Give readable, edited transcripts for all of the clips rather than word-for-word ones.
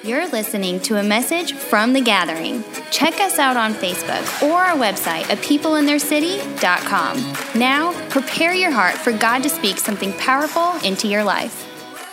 You're listening to a message from The Gathering. Check us out on Facebook or our website at peopleintheircity.com. Now, prepare your heart for God to speak something powerful into your life.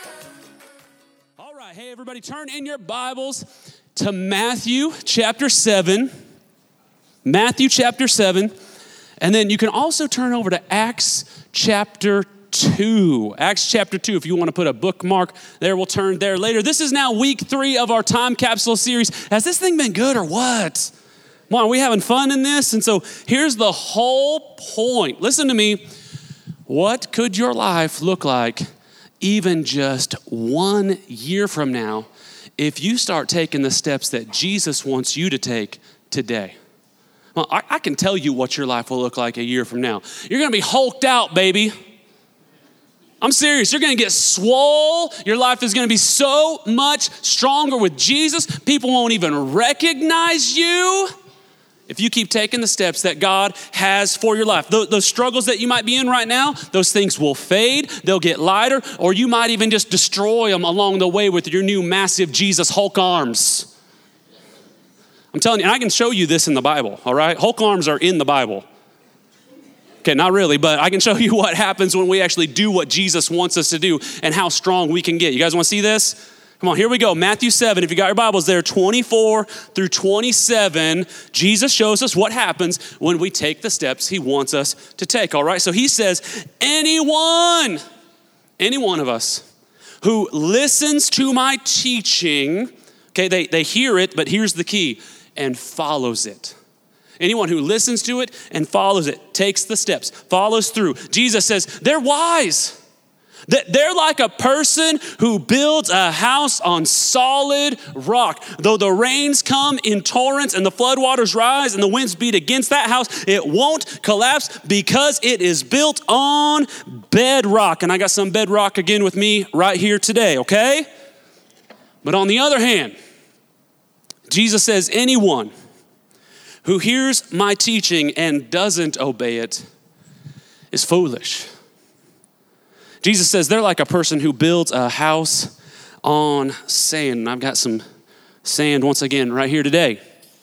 All right, hey everybody, turn in your Bibles to Matthew chapter 7. Matthew chapter 7. And then you can also turn over to Acts chapter 2. Acts chapter 2, if you want to put a bookmark there, we'll turn there later. This is now week 3 of our time capsule series. Has this thing been good or what? Come on, are we having fun in this? And so here's the whole point. Listen to me. What could your life look like even just 1 year from now if you start taking the steps that Jesus wants you to take today? Well, I can tell you what your life will look like a year from now. You're going to be hulked out, baby. I'm serious. You're going to get swole. Your life is going to be so much stronger with Jesus. People won't even recognize you if you keep taking the steps that God has for your life. Those struggles that you might be in right now, those things will fade. They'll get lighter, or you might even just destroy them along the way with your new massive Jesus Hulk arms. I'm telling you, and I can show you this in the Bible, all right? Hulk arms are in the Bible. Okay, not really, but I can show you what happens when we actually do what Jesus wants us to do and how strong we can get. You guys want to see this? Come on, here we go. Matthew 7, if you got your Bibles there, 24 through 27, Jesus shows us what happens when we take the steps he wants us to take, all right? So he says, any one of us who listens to my teaching, okay, they hear it, but here's the key, and follows it. Anyone who listens to it and follows it, takes the steps, follows through. Jesus says, they're wise. They're like a person who builds a house on solid rock. Though the rains come in torrents and the floodwaters rise and the winds beat against that house, it won't collapse because it is built on bedrock. And I got some bedrock again with me right here today, okay? But on the other hand, Jesus says, anyone who hears my teaching and doesn't obey it is foolish. Jesus says they're like a person who builds a house on sand. And I've got some sand once again right here today.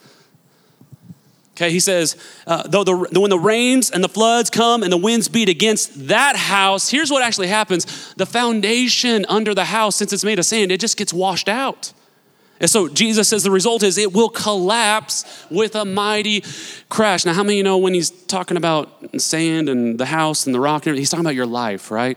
Okay, he says, when the rains and the floods come and the winds beat against that house, here's what actually happens. The foundation under the house, since it's made of sand, it just gets washed out. And so Jesus says the result is it will collapse with a mighty crash. Now, how many of you know when he's talking about sand and the house and the rock, and everything, he's talking about your life, right?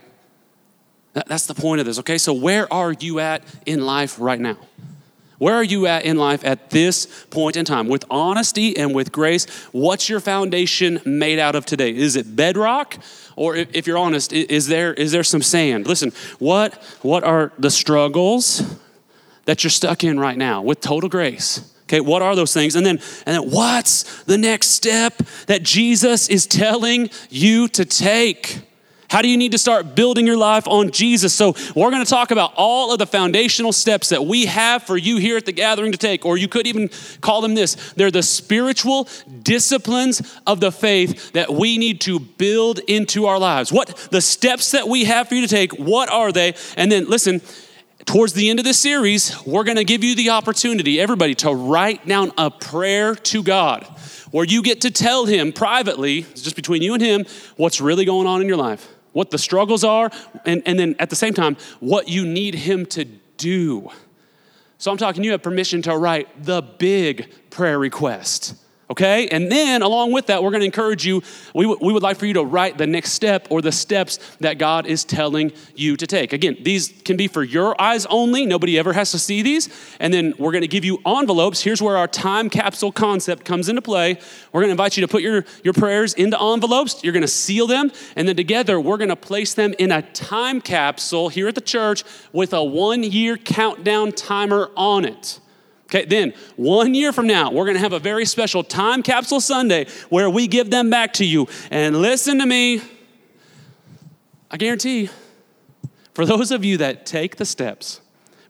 That's the point of this, okay? So where are you at in life right now? Where are you at in life at this point in time? With honesty and with grace, what's your foundation made out of today? Is it bedrock? Or if you're honest, is there some sand? Listen, what are the struggles that you're stuck in right now with total grace? Okay, what are those things? And then what's the next step that Jesus is telling you to take? How do you need to start building your life on Jesus? So we're going to talk about all of the foundational steps that we have for you here at The Gathering to take, or you could even call them this. They're the spiritual disciplines of the faith that we need to build into our lives. What the steps that we have for you to take, what are they? And then listen, towards the end of this series, we're going to give you the opportunity, everybody, to write down a prayer to God where you get to tell him privately, it's just between you and him, what's really going on in your life, what the struggles are, and then at the same time, what you need him to do. So I'm talking, you have permission to write the big prayer request. Okay, and then along with that, we're going to encourage you, we would like for you to write the next step or the steps that God is telling you to take. Again, these can be for your eyes only. Nobody ever has to see these. And then we're going to give you envelopes. Here's where our time capsule concept comes into play. We're going to invite you to put your prayers into envelopes. You're going to seal them. And then together, we're going to place them in a time capsule here at the church with a 1-year countdown timer on it. Okay, then 1 year from now, we're going to have a very special Time Capsule Sunday where we give them back to you. And listen to me, I guarantee, for those of you that take the steps,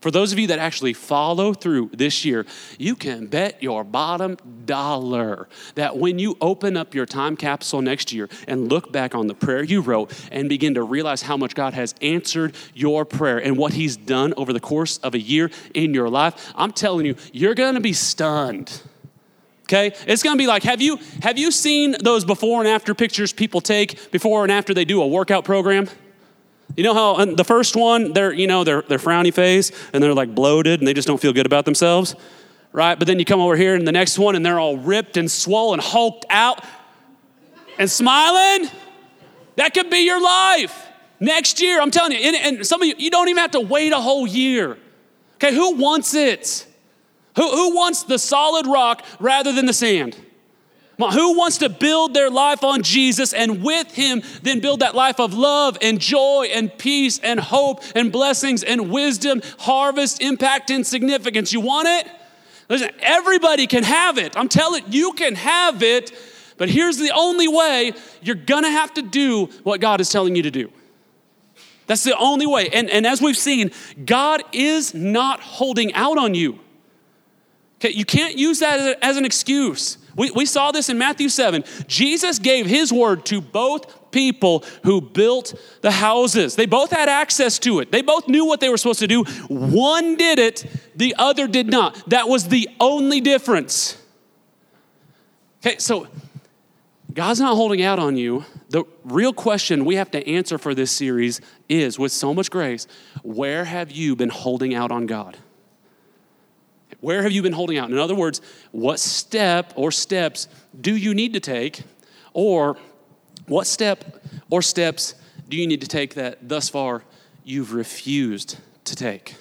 For those of you that actually follow through this year, you can bet your bottom dollar that when you open up your time capsule next year and look back on the prayer you wrote and begin to realize how much God has answered your prayer and what he's done over the course of a year in your life, I'm telling you, you're gonna be stunned. Okay, it's gonna be like, have you seen those before and after pictures people take before and after they do a workout program? You know how the first one, they're frowny face and they're like bloated and they just don't feel good about themselves, right? But then you come over here and the next one and they're all ripped and swollen, hulked out and smiling. That could be your life next year. I'm telling you, and some of you don't even have to wait a whole year. Okay, who wants it? Who wants the solid rock rather than the sand? Who wants to build their life on Jesus and with him then build that life of love and joy and peace and hope and blessings and wisdom, harvest, impact, and significance? You want it? Listen, everybody can have it. I'm telling you, you can have it, but here's the only way. You're gonna have to do what God is telling you to do. That's the only way. And as we've seen, God is not holding out on you. Okay, you can't use that as an excuse. We saw this in Matthew 7. Jesus gave his word to both people who built the houses. They both had access to it. They both knew what they were supposed to do. One did it, the other did not. That was the only difference. Okay, so God's not holding out on you. The real question we have to answer for this series is, with so much grace, where have you been holding out on God? Where have you been holding out? In other words, what step or steps do you need to take? Or what step or steps do you need to take that thus far you've refused to take?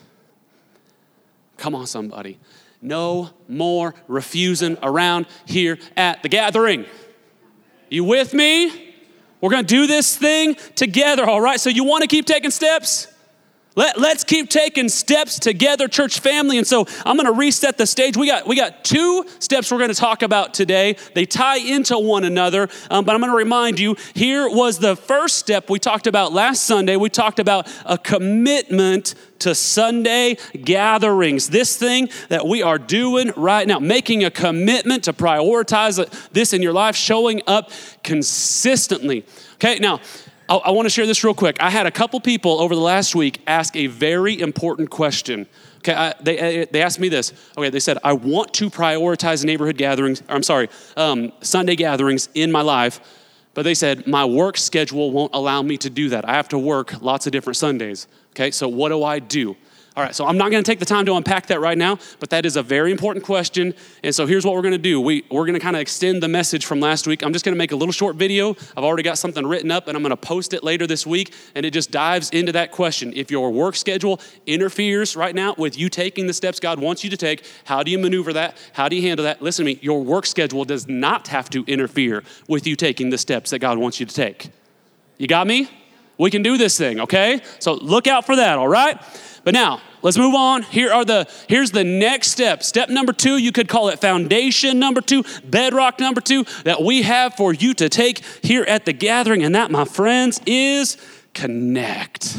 Come on, somebody. No more refusing around here at the gathering. You with me? We're going to do this thing together, all right? So you want to keep taking steps? Let's keep taking steps together, church family. And so I'm going to reset the stage. We got two steps we're going to talk about today. They tie into one another, but I'm going to remind you, here was the first step we talked about last Sunday. We talked about a commitment to Sunday gatherings. This thing that we are doing right now, making a commitment to prioritize this in your life, showing up consistently. Okay, now, I want to share this real quick. I had a couple people over the last week ask a very important question. Okay, they asked me this. Okay, they said, I want to prioritize neighborhood gatherings, Sunday gatherings in my life, but they said, my work schedule won't allow me to do that. I have to work lots of different Sundays. Okay, so what do I do? All right, so I'm not going to take the time to unpack that right now, but that is a very important question. And so here's what we're going to do. We're going to kind of extend the message from last week. I'm just going to make a little short video. I've already got something written up, and I'm going to post it later this week. And it just dives into that question. If your work schedule interferes right now with you taking the steps God wants you to take, how do you maneuver that? How do you handle that? Listen to me. Your work schedule does not have to interfere with you taking the steps that God wants you to take. You got me? We can do this thing, okay? So look out for that, all right? But now, let's move on. Here's the next step. Step number 2, you could call it foundation number 2, bedrock number 2, that we have for you to take here at the gathering. And that, my friends, is connect.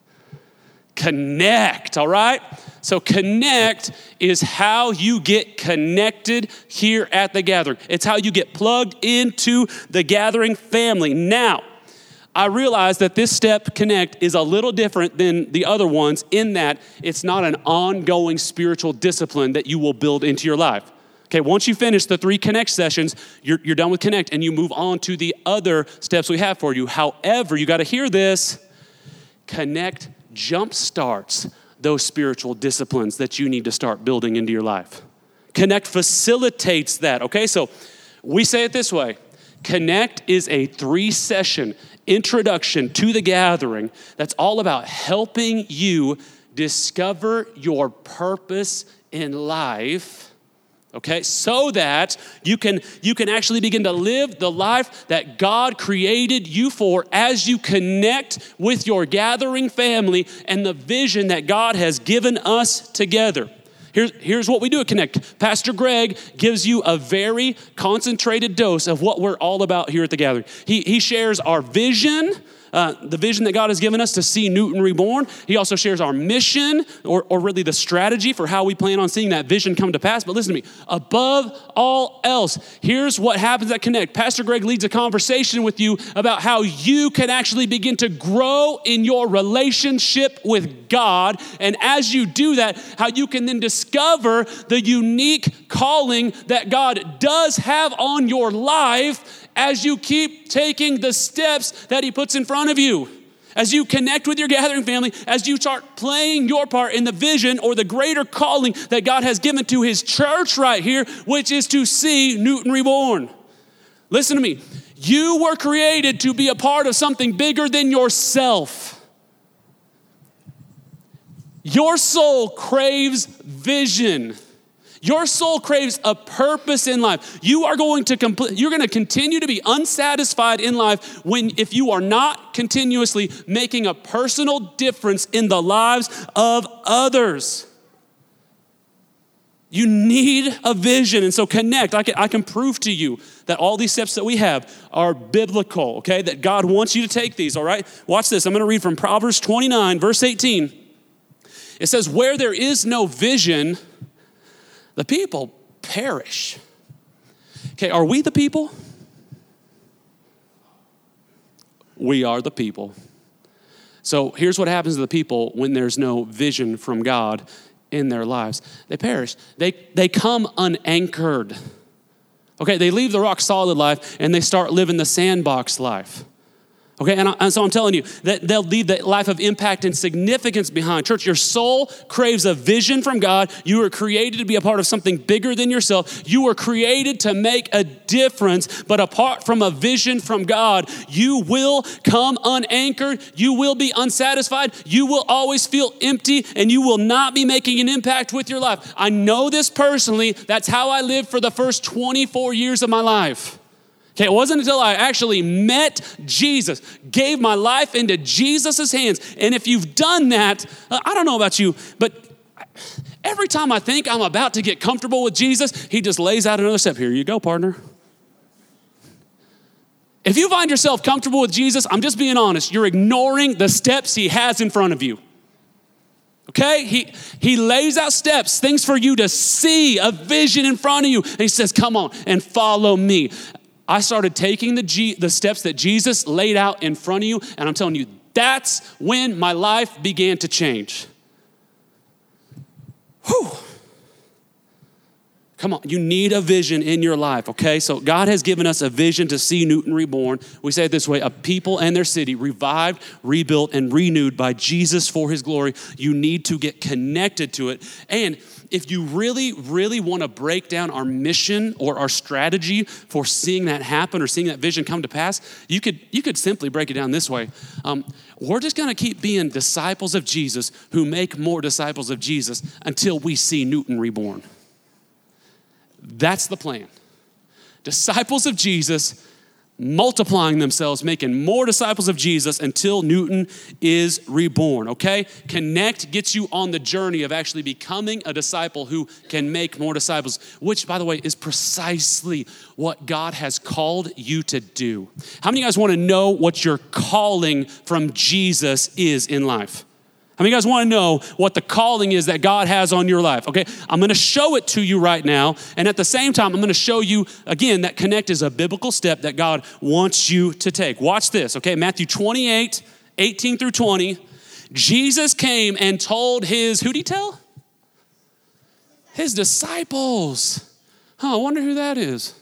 Connect, all right? So connect is how you get connected here at the gathering. It's how you get plugged into the gathering family. Now, I realize that this step, connect, is a little different than the other ones in that it's not an ongoing spiritual discipline that you will build into your life. Okay, once you finish the 3 connect sessions, you're done with connect and you move on to the other steps we have for you. However, you got to hear this, connect jumpstarts those spiritual disciplines that you need to start building into your life. Connect facilitates that, okay? So we say it this way, connect is a 3-session introduction to the gathering that's all about helping you discover your purpose in life, okay, so that you can actually begin to live the life that God created you for as you connect with your gathering family and the vision that God has given us together. Here's what we do at Connect. Pastor Greg gives you a very concentrated dose of what we're all about here at the gathering. He shares our vision the vision that God has given us to see Newton reborn. He also shares our mission or really the strategy for how we plan on seeing that vision come to pass. But listen to me, above all else, here's what happens at Connect. Pastor Greg leads a conversation with you about how you can actually begin to grow in your relationship with God. And as you do that, how you can then discover the unique calling that God does have on your life as you keep taking the steps that he puts in front of you. As you connect with your gathering family, as you start playing your part in the vision or the greater calling that God has given to his church right here, which is to see Newton reborn. Listen to me. You were created to be a part of something bigger than yourself. Your soul craves vision. Your soul craves a purpose in life. You're going to continue to be unsatisfied in life if you are not continuously making a personal difference in the lives of others. You need a vision. And so Connect, I can prove to you that all these steps that we have are biblical, okay? That God wants you to take these, all right? Watch this. I'm going to read from Proverbs 29, verse 18. It says, where there is no vision, the people perish. Okay, are we the people? We are the people. So here's what happens to the people when there's no vision from God in their lives. They perish. They come unanchored. Okay, they leave the rock solid life and they start living the sandbox life. Okay, and so I'm telling you that they'll leave the life of impact and significance behind. Church, your soul craves a vision from God. You were created to be a part of something bigger than yourself. You were created to make a difference, but apart from a vision from God, you will come unanchored. You will be unsatisfied. You will always feel empty, and you will not be making an impact with your life. I know this personally. That's how I lived for the first 24 years of my life. Okay, it wasn't until I actually met Jesus, gave my life into Jesus' hands. And if you've done that, I don't know about you, but every time I think I'm about to get comfortable with Jesus, he just lays out another step. Here you go, partner. If you find yourself comfortable with Jesus, I'm just being honest, you're ignoring the steps he has in front of you. Okay, he lays out steps, things for you to see, a vision in front of you. And he says, come on and follow me. I started taking the steps that Jesus laid out in front of you, and I'm telling you, that's when my life began to change. Whew. Come on, you need a vision in your life, okay? So God has given us a vision to see Newton reborn. We say it this way, a people and their city revived, rebuilt, and renewed by Jesus for his glory. You need to get connected to it. And if you really, really want to break down our mission or our strategy for seeing that happen or seeing that vision come to pass, you could simply break it down this way. We're just going to keep being disciples of Jesus who make more disciples of Jesus until we see Newton reborn. That's the plan. Disciples of Jesus multiplying themselves, making more disciples of Jesus until Newton is reborn, okay? Connect gets you on the journey of actually becoming a disciple who can make more disciples, which, by the way, is precisely what God has called you to do. How many of you guys want to know what your calling from Jesus is in life? How many of you guys want to know what the calling is that God has on your life? Okay, I'm going to show it to you right now. And at the same time, I'm going to show you, again, that Connect is a biblical step that God wants you to take. Watch this, okay? Matthew 28, 18 through 20. Jesus came and told who'd he tell? His disciples. I wonder who that is.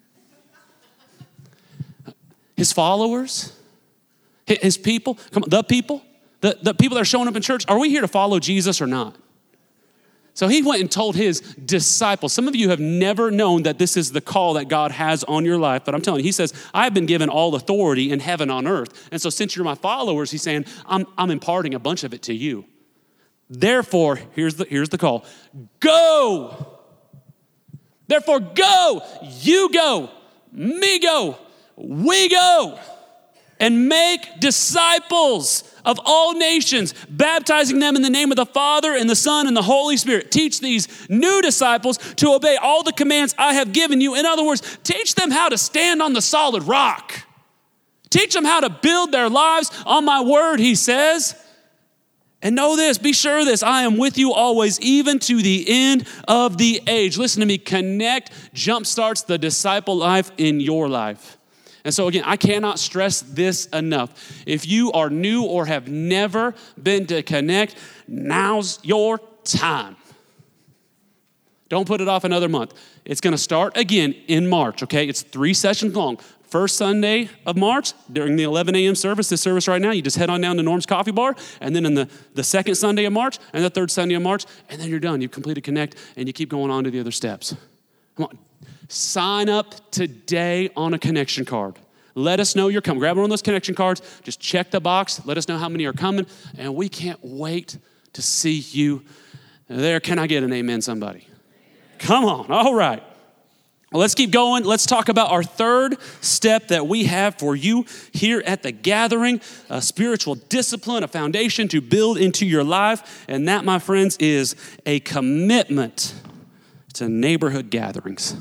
His followers? His people? Come on, the people? The people that are showing up in church, are we here to follow Jesus or not? So he went and told his disciples. Some of you have never known that this is the call that God has on your life, but I'm telling you, he says, I've been given all authority in heaven on earth. And so since you're my followers, he's saying, I'm imparting a bunch of it to you. Therefore, here's the call. Go. Therefore, go. You go. Me go. We go. And make disciples of all nations, baptizing them in the name of the Father and the Son and the Holy Spirit. Teach these new disciples to obey all the commands I have given you. In other words, teach them how to stand on the solid rock. Teach them how to build their lives on my word, he says. And know this, be sure of this, I am with you always, even to the end of the age. Listen to me, Connect jumpstarts the disciple life in your life. And so again, I cannot stress this enough. If you are new or have never been to Connect, now's your time. Don't put it off another month. It's gonna start again in March, okay? It's 3 sessions long. First Sunday of March, during the 11 a.m. service, this service right now, you just head on down to Norm's Coffee Bar, and then in the second Sunday of March, and the third Sunday of March, and then you're done. You've completed Connect, and you keep going on to the other steps. Come on. Sign up today on a connection card. Let us know you're coming. Grab one of those connection cards. Just check the box. Let us know how many are coming, and we can't wait to see you there. Can I get an amen, somebody? Come on. All right. Well, let's keep going. Let's talk about our third step that we have for you here at the gathering, a spiritual discipline, a foundation to build into your life. And that, my friends, is a commitment to neighborhood gatherings.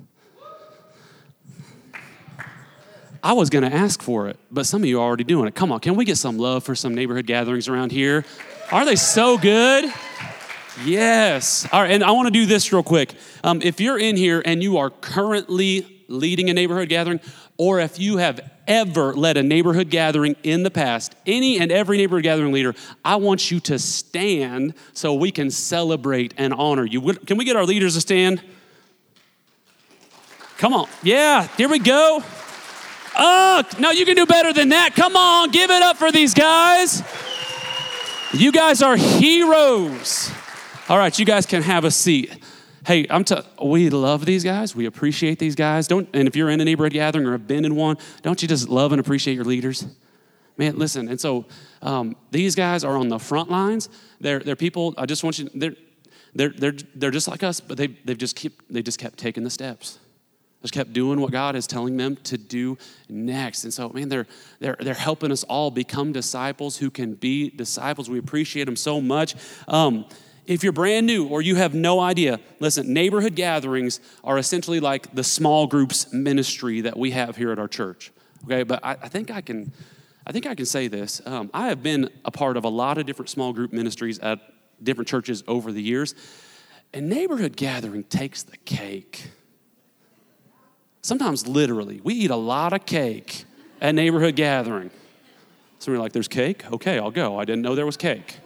I was going to ask for it, but some of you are already doing it. Come on, can we get some love for some neighborhood gatherings around here? Are they so good? Yes. All right, and I want to do this real quick. If you're in here and you are currently leading a neighborhood gathering, or if you have ever led a neighborhood gathering in the past, any and every neighborhood gathering leader, I want you to stand so we can celebrate and honor you. Can we get our leaders to stand? Come on. Yeah, here we go. Oh, no, you can do better than that. Come on, give it up for these guys. You guys are heroes. All right, you guys can have a seat. Hey, we love these guys. We appreciate these guys. And if you're in a neighborhood gathering or have been in one, don't you just love and appreciate your leaders? Man, listen. And so these guys are on the front lines. They're people. I just want you. They're just like us, but they just kept taking the steps. Just kept doing what God is telling them to do next. And so, man, they're helping us all become disciples who can be disciples. We appreciate them so much. If you're brand new or you have no idea, listen, neighborhood gatherings are essentially like the small groups ministry that we have here at our church. Okay, but I think I can say this. I have been a part of a lot of different small group ministries at different churches over the years, and neighborhood gathering takes the cake. Sometimes literally, we eat a lot of cake at neighborhood gathering. So we're like, there's cake? Okay, I'll go. I didn't know there was cake.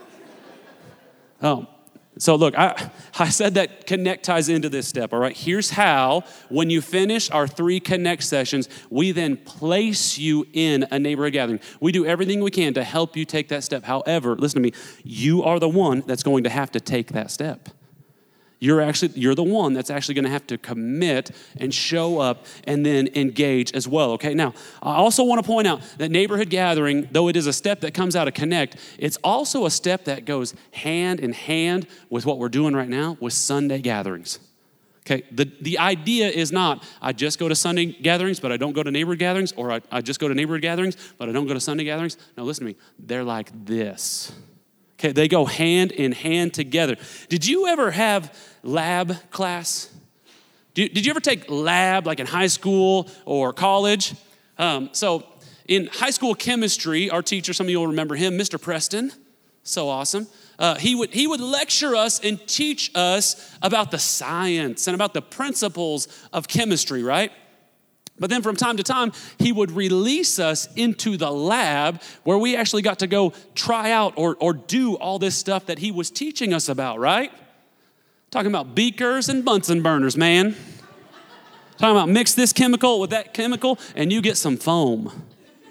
So look, I said that Connect ties into this step, all right? Here's how, when you finish our 3 Connect sessions, we then place you in a neighborhood gathering. We do everything we can to help you take that step. However, listen to me, you are the one that's going to have to take that step. You're the one that's actually going to have to commit and show up and then engage as well, okay? Now, I also want to point out that neighborhood gathering, though it is a step that comes out of Connect, it's also a step that goes hand in hand with what we're doing right now with Sunday gatherings. Okay, the idea is not, I just go to Sunday gatherings, but I don't go to neighborhood gatherings, or I just go to neighborhood gatherings, but I don't go to Sunday gatherings. No, listen to me. They're like this. Okay, they go hand in hand together. Did you ever have lab class? Did you ever take lab like in high school or college? So in high school chemistry, our teacher, some of you will remember him, Mr. Preston, so awesome. He would lecture us and teach us about the science and about the principles of chemistry, right? But then from time to time, he would release us into the lab where we actually got to go try out or do all this stuff that he was teaching us about, right? Talking about beakers and Bunsen burners, man. Talking about mix this chemical with that chemical and you get some foam.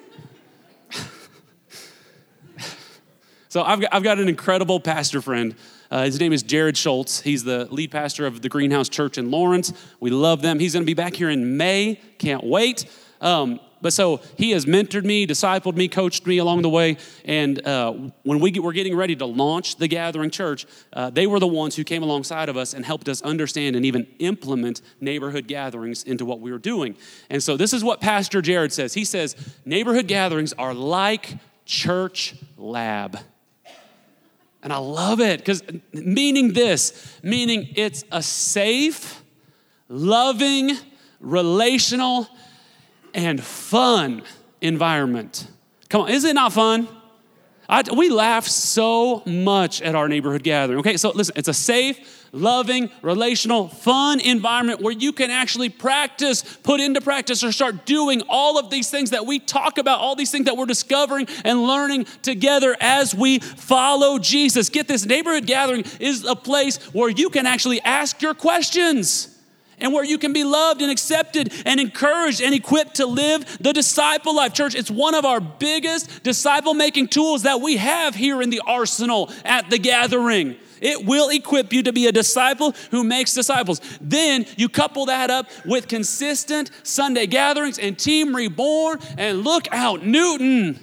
So I've got an incredible pastor friend. His name is Jared Schultz. He's the lead pastor of the Greenhouse Church in Lawrence. We love them. He's going to be back here in May. Can't wait. But so he has mentored me, discipled me, coached me along the way. And when we were getting ready to launch the Gathering Church, they were the ones who came alongside of us and helped us understand and even implement neighborhood gatherings into what we were doing. And so this is what Pastor Jared says. He says, neighborhood gatherings are like church lab. And I love it because meaning it's a safe, loving, relational, and fun environment. Come on, is it not fun? We laugh so much at our neighborhood gathering. Okay, so listen, it's a safe, loving, relational, fun environment where you can actually practice, put into practice, or start doing all of these things that we talk about, all these things that we're discovering and learning together as we follow Jesus. Get this, neighborhood gathering is a place where you can actually ask your questions, and where you can be loved and accepted and encouraged and equipped to live the disciple life. Church, it's one of our biggest disciple-making tools that we have here in the arsenal at the gathering. It will equip you to be a disciple who makes disciples. Then you couple that up with consistent Sunday gatherings and Team Reborn, and look out, Newton,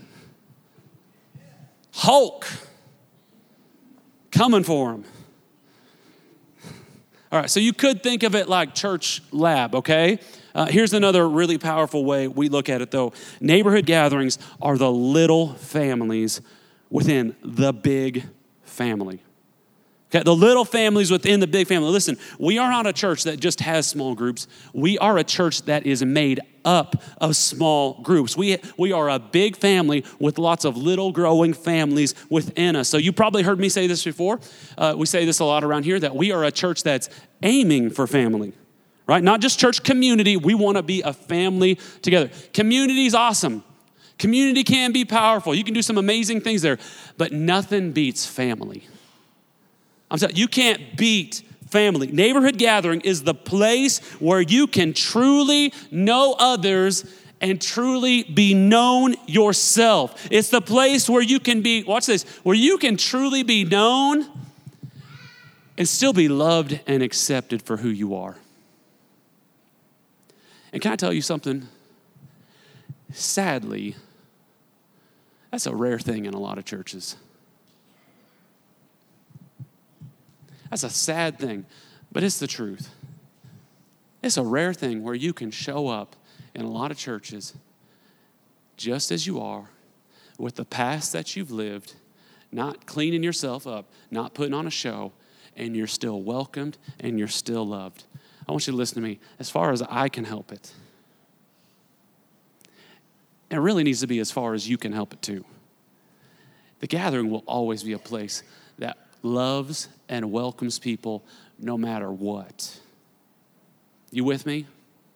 Hulk, coming for him. All right, so you could think of it like church lab, okay? Here's another really powerful way we look at it, though. Neighborhood gatherings are the little families within the big family. Okay, the little families within the big family. Listen, we are not a church that just has small groups. We are a church that is made up of small groups. We are a big family with lots of little growing families within us. So you probably heard me say this before. We say this a lot around here, that we are a church that's aiming for family, right? Not just church community. We want to be a family together. Community is awesome. Community can be powerful. You can do some amazing things there, but nothing beats family. I'm sorry, you can't beat family. Neighborhood gathering is the place where you can truly know others and truly be known yourself. It's the place where you can be, watch this, where you can truly be known and still be loved and accepted for who you are. And can I tell you something? Sadly, that's a rare thing in a lot of churches. That's a sad thing, but it's the truth. It's a rare thing where you can show up in a lot of churches just as you are, with the past that you've lived, not cleaning yourself up, not putting on a show, and you're still welcomed and you're still loved. I want you to listen to me. As far as I can help it, it really needs to be as far as you can help it too. The gathering will always be a place that loves and welcomes people no matter what. You with me?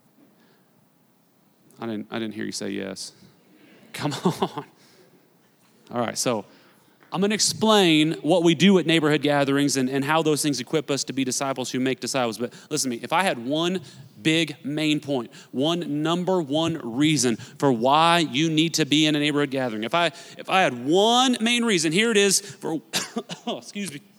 I didn't hear you say yes. Come on. All right, so I'm going to explain what we do at neighborhood gatherings and how those things equip us to be disciples who make disciples. But listen to me, if I had one big main point, one number one reason for why you need to be in a neighborhood gathering, if I had one main reason, here it is for, excuse me.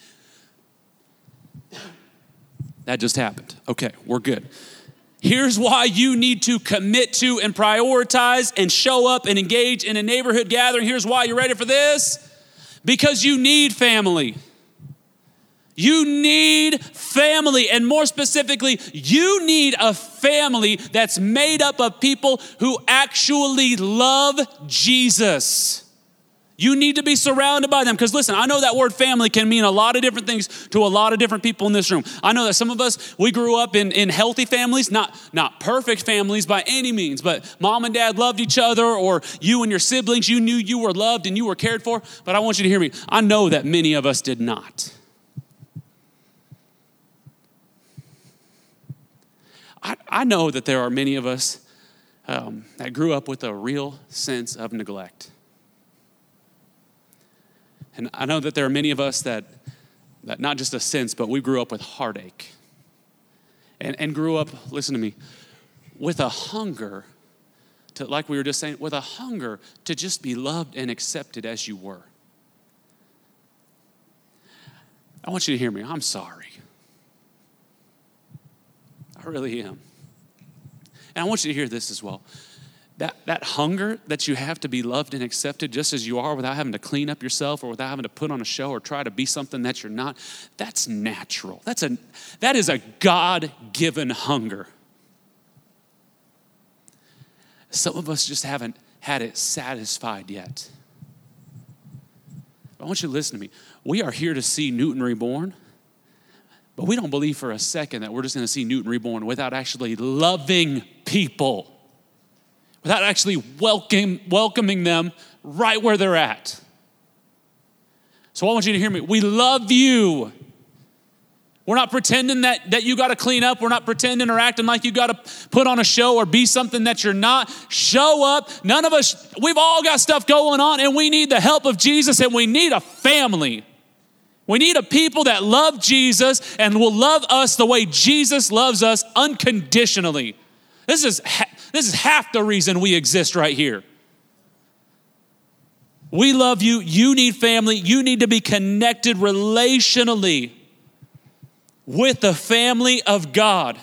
That just happened. Okay, we're good. Here's why you need to commit to and prioritize and show up and engage in a neighborhood gathering. Here's why. You ready for this? Because you need family. You need family, and more specifically, you need a family that's made up of people who actually love Jesus. You need to be surrounded by them, because listen, I know that word family can mean a lot of different things to a lot of different people in this room. I know that some of us, we grew up in healthy families, not perfect families by any means, but mom and dad loved each other, or you and your siblings, you knew you were loved and you were cared for. But I want you to hear me. I know that many of us did not. I know that there are many of us that grew up with a real sense of neglect. And I know that there are many of us that not just a sense, but we grew up with heartache. And grew up, listen to me, with a hunger to, like we were just saying, with a hunger to just be loved and accepted as you were. I want you to hear me. I'm sorry. I really am. And I want you to hear this as well. That hunger that you have to be loved and accepted just as you are, without having to clean up yourself or without having to put on a show or try to be something that you're not, that's natural. That is a God-given hunger. Some of us just haven't had it satisfied yet. I want you to listen to me. We are here to see Newton Reborn, but we don't believe for a second that we're just going to see Newton Reborn without actually loving people. without actually welcoming them right where they're at. So I want you to hear me. We love you. We're not pretending that you got to clean up. We're not pretending or acting like you got to put on a show or be something that you're not. Show up. None of us, we've all got stuff going on, and we need the help of Jesus, and we need a family. We need a people that love Jesus and will love us the way Jesus loves us unconditionally. This is half the reason we exist right here. We love you. You need family. You need to be connected relationally with the family of God.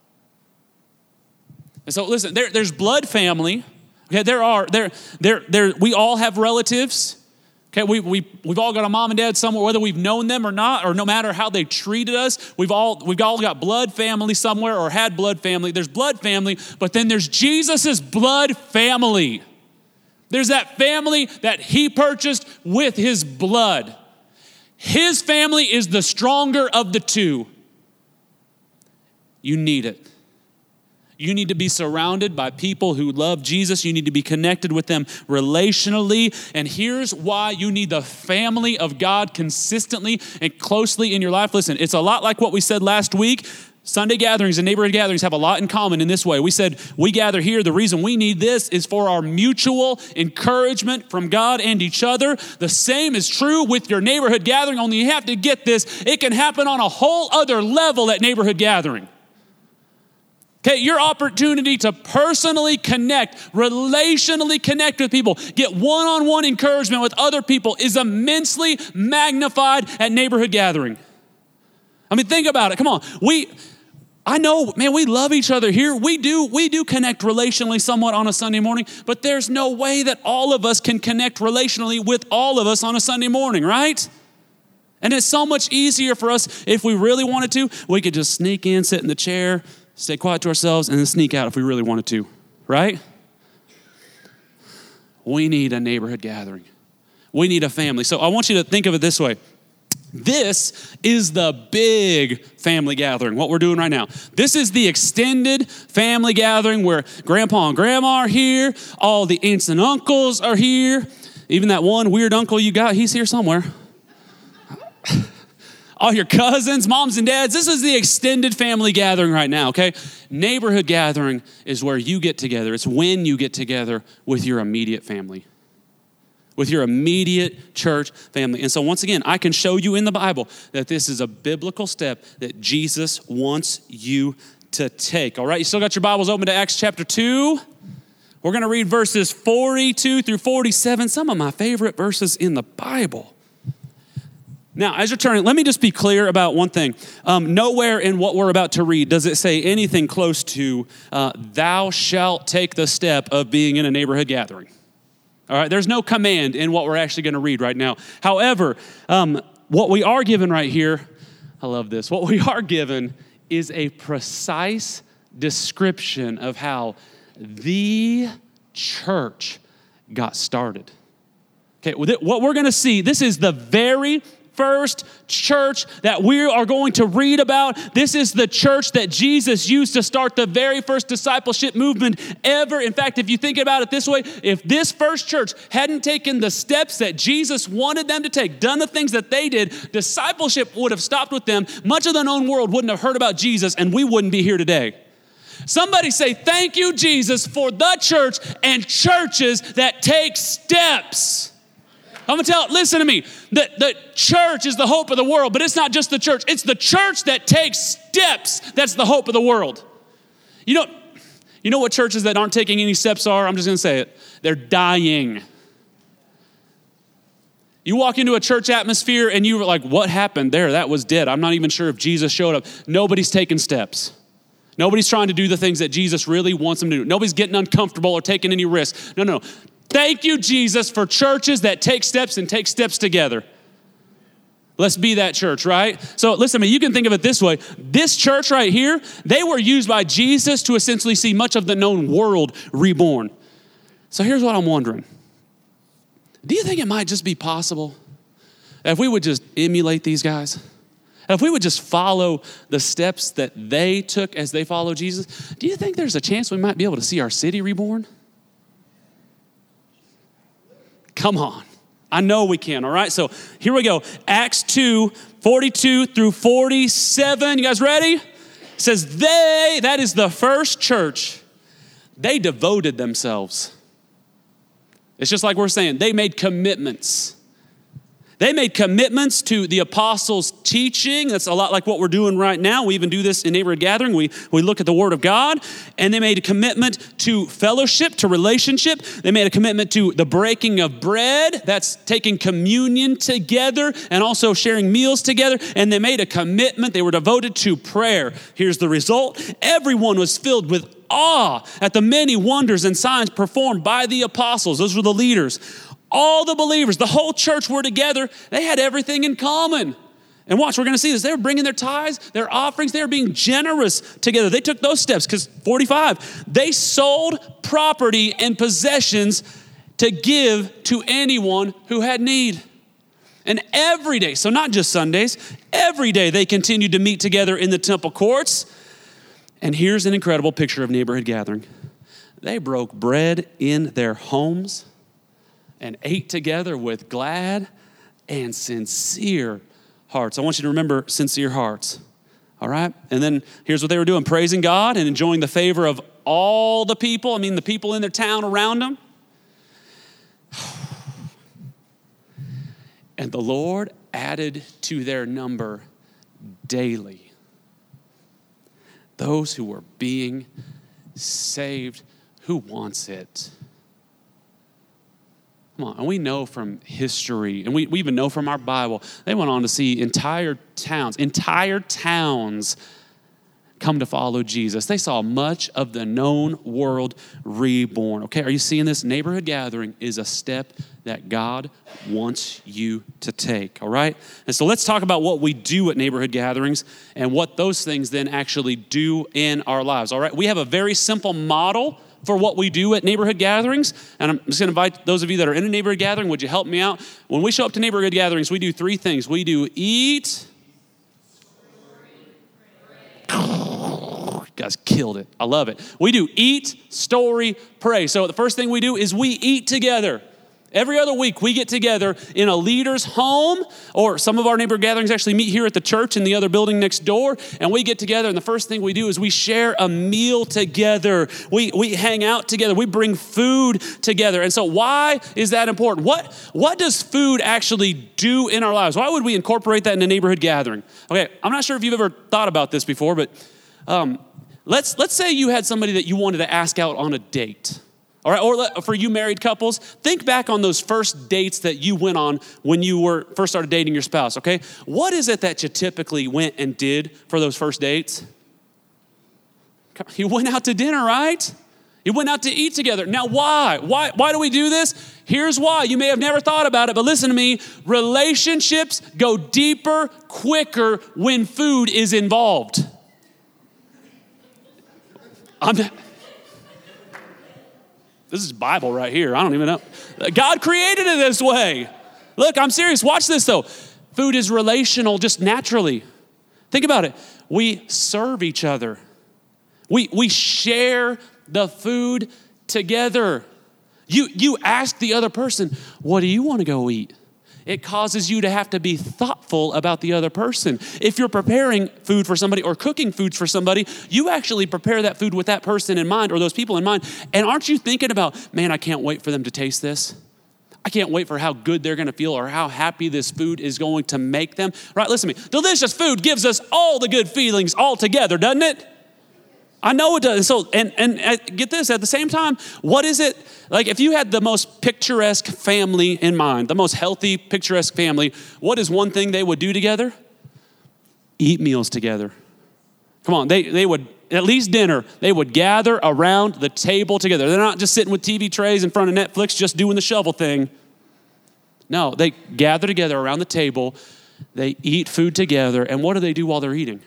And so listen, there's blood family. Okay, we all have relatives. Okay, we've all got a mom and dad somewhere, whether we've known them or not, or no matter how they treated us. We've all got blood family somewhere or had blood family. There's blood family, but then there's Jesus's blood family. There's that family that he purchased with his blood. His family is the stronger of the two. You need it. You need to be surrounded by people who love Jesus. You need to be connected with them relationally. And here's why you need the family of God consistently and closely in your life. Listen, it's a lot like what we said last week. Sunday gatherings and neighborhood gatherings have a lot in common in this way. We said we gather here. The reason we need this is for our mutual encouragement from God and each other. The same is true with your neighborhood gathering, only you have to get this. It can happen on a whole other level at neighborhood gathering. Okay, your opportunity to personally connect, relationally connect with people, get one-on-one encouragement with other people is immensely magnified at neighborhood gathering. I mean, think about it. Come on. I know, man, we love each other here. We do connect relationally somewhat on a Sunday morning, but there's no way that all of us can connect relationally with all of us on a Sunday morning, right? And it's so much easier for us if we really wanted to. We could just sneak in, sit in the chair, stay quiet to ourselves, and then sneak out if we really wanted to, right? We need a neighborhood gathering. We need a family. So I want you to think of it this way. This is the big family gathering, what we're doing right now. This is the extended family gathering where grandpa and grandma are here, all the aunts and uncles are here, even that one weird uncle you got, he's here somewhere. All your cousins, moms and dads, this is the extended family gathering right now, okay? Neighborhood gathering is where you get together. It's when you get together with your immediate family, with your immediate church family. And so once again, I can show you in the Bible that this is a biblical step that Jesus wants you to take, all right? You still got your Bibles open to Acts chapter 2? We're going to read verses 42 through 47, some of my favorite verses in the Bible. Now, as you're turning, let me just be clear about one thing. Nowhere in what we're about to read does it say anything close to thou shalt take the step of being in a neighborhood gathering. All right, there's no command in what we're actually going to read right now. However, what we are given right here, I love this. What we are given is a precise description of how the church got started. Okay, what we're going to see, this is the very first church that we are going to read about. This is the church that Jesus used to start the very first discipleship movement ever. In fact, if you think about it this way, if this first church hadn't taken the steps that Jesus wanted them to take, done the things that they did, discipleship would have stopped with them. Much of the known world wouldn't have heard about Jesus, and we wouldn't be here today. Somebody say, thank you, Jesus, for the church and churches that take steps. I'm going to listen to me. The church is the hope of the world, but it's not just the church. It's the church that takes steps that's the hope of the world. You know what churches that aren't taking any steps are? I'm just going to say it. They're dying. You walk into a church atmosphere and you're like, what happened there? That was dead. I'm not even sure if Jesus showed up. Nobody's taking steps. Nobody's trying to do the things that Jesus really wants them to do. Nobody's getting uncomfortable or taking any risks. No. Thank you, Jesus, for churches that take steps and take steps together. Let's be that church, right? So listen to me, you can think of it this way. This church right here, they were used by Jesus to essentially see much of the known world reborn. So here's what I'm wondering. Do you think it might just be possible that if we would just emulate these guys, if we would just follow the steps that they took as they followed Jesus, do you think there's a chance we might be able to see our city reborn? Come on. I know we can, all right? So here we go. Acts 2, 42 through 47. You guys ready? It says that is the first church. They devoted themselves. It's just like we're saying, they made commitments. They made commitments to the apostles' teaching. That's a lot like what we're doing right now. We even do this in Neighborhood Gathering. We look at the Word of God. And they made a commitment to fellowship, to relationship. They made a commitment to the breaking of bread. That's taking communion together and also sharing meals together. And they made a commitment. They were devoted to prayer. Here's the result. Everyone was filled with awe at the many wonders and signs performed by the apostles. Those were the leaders. All the believers, the whole church were together. They had everything in common. And watch, we're going to see this. They were bringing their tithes, their offerings. They were being generous together. They took those steps because 45, they sold property and possessions to give to anyone who had need. And every day, so not just Sundays, every day they continued to meet together in the temple courts. And here's an incredible picture of Neighborhood Gathering. They broke bread in their homes and ate together with glad and sincere hearts. I want you to remember sincere hearts, all right? And then here's what they were doing, praising God and enjoying the favor of all the people. I mean, the people in their town around them. And the Lord added to their number daily those who were being saved. Who wants it? Come on, and we know from history, and we even know from our Bible, they went on to see entire towns come to follow Jesus. They saw much of the known world reborn. Okay, are you seeing this? Neighborhood Gathering is a step that God wants you to take, all right? And so let's talk about what we do at Neighborhood Gatherings and what those things then actually do in our lives, all right? We have a very simple model for what we do at Neighborhood Gatherings. And I'm just going to invite those of you that are in a Neighborhood Gathering, would you help me out? When we show up to Neighborhood Gatherings, we do three things. We do eat. You guys killed it. I love it. We do eat, story, pray. So the first thing we do is we eat together. Every other week, we get together in a leader's home, or some of our Neighborhood Gatherings actually meet here at the church in the other building next door, and we get together, and the first thing we do is we share a meal together. We hang out together. We bring food together. And so why is that important? What does food actually do in our lives? Why would we incorporate that in a Neighborhood Gathering? Okay, I'm not sure if you've ever thought about this before, but let's say you had somebody that you wanted to ask out on a date. All right, or for you married couples, think back on those first dates that you went on when you first started dating your spouse, okay? What is it that you typically went and did for those first dates? You went out to dinner, right? You went out to eat together. Now, why? Why do we do this? Here's why. You may have never thought about it, but listen to me. Relationships go deeper, quicker when food is involved. This is Bible right here. I don't even know. God created it this way. Look, I'm serious. Watch this though. Food is relational just naturally. Think about it. We serve each other. We share the food together. You ask the other person, what do you want to go eat? It causes you to have to be thoughtful about the other person. If you're preparing food for somebody or cooking foods for somebody, you actually prepare that food with that person in mind or those people in mind. And aren't you thinking about, man, I can't wait for them to taste this. I can't wait for how good they're going to feel or how happy this food is going to make them. Right, listen to me. Delicious food gives us all the good feelings all together, doesn't it? I know it does. So, and get this, at the same time, what is it, like if you had the most picturesque family in mind, the most healthy, picturesque family, what is one thing they would do together? Eat meals together. Come on, they would, at least dinner, they would gather around the table together. They're not just sitting with TV trays in front of Netflix, just doing the shovel thing. No, they gather together around the table, they eat food together, and what do they do while they're eating?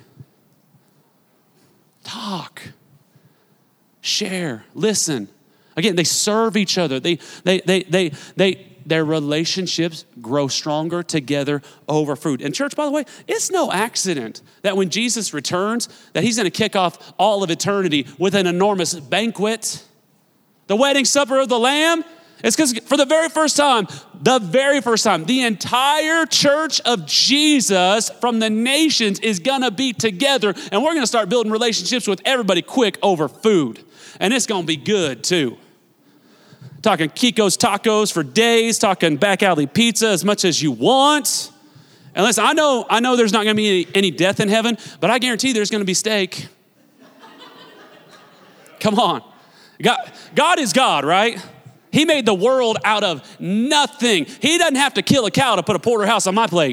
Talk, share, listen. Again, they serve each other. Their relationships grow stronger together over food. And church, by the way, it's no accident that when Jesus returns, that he's going to kick off all of eternity with an enormous banquet. The wedding supper of the Lamb, It's because for the very first time, the entire church of Jesus from the nations is gonna be together, and we're gonna start building relationships with everybody quick over food. And it's gonna be good too. Talking Kiko's Tacos for days, talking back alley pizza as much as you want. And listen, I know there's not gonna be any death in heaven, but I guarantee there's gonna be steak. Come on. God is God, right? He made the world out of nothing. He doesn't have to kill a cow to put a porterhouse on my plate.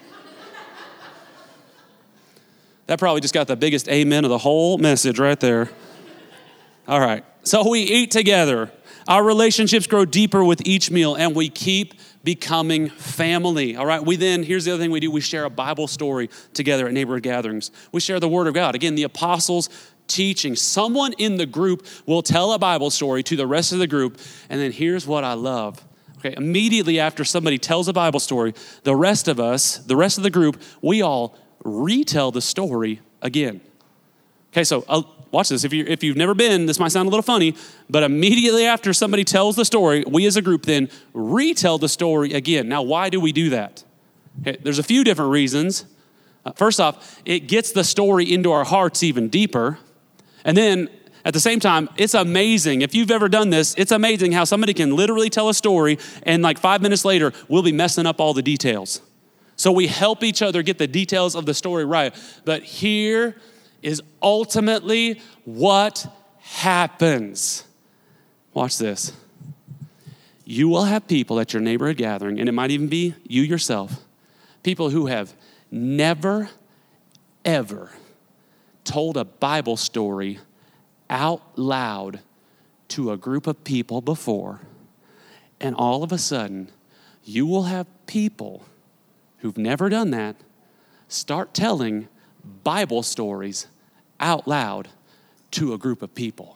That probably just got the biggest amen of the whole message right there. All right, so we eat together. Our relationships grow deeper with each meal, and we keep becoming family. All right, here's the other thing we do. We share a Bible story together at neighborhood gatherings. We share the Word of God. Again, the apostles teaching. Someone in the group will tell a Bible story to the rest of the group, and then here's what I love. Okay, immediately after somebody tells a Bible story, the rest of the group, we all retell the story again. Okay, so watch this. If you've never been, this might sound a little funny, but immediately after somebody tells the story, we as a group then retell the story again. Now, why do we do that? Okay, there's a few different reasons. First off, it gets the story into our hearts even deeper. And then at the same time, it's amazing. If you've ever done this, it's amazing how somebody can literally tell a story and like 5 minutes later, we'll be messing up all the details. So we help each other get the details of the story right. But here is ultimately what happens. Watch this. You will have people at your neighborhood gathering, and it might even be you yourself, people who have never, ever told a Bible story out loud to a group of people before, and all of a sudden, you will have people who've never done that start telling Bible stories out loud to a group of people.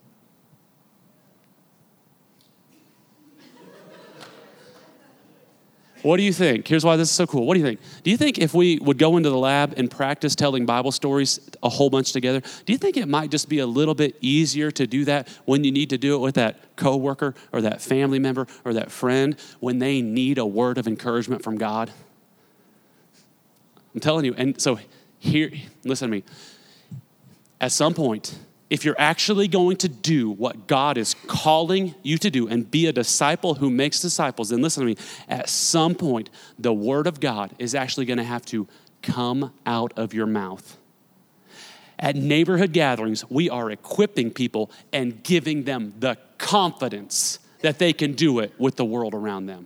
What do you think? Here's why this is so cool. What do you think? Do you think if we would go into the lab and practice telling Bible stories a whole bunch together, do you think it might just be a little bit easier to do that when you need to do it with that coworker or that family member or that friend when they need a word of encouragement from God? I'm telling you. And so here, listen to me. At some point, if you're actually going to do what God is calling you to do and be a disciple who makes disciples, then listen to me, at some point, the word of God is actually going to have to come out of your mouth. At neighborhood gatherings, we are equipping people and giving them the confidence that they can do it with the world around them.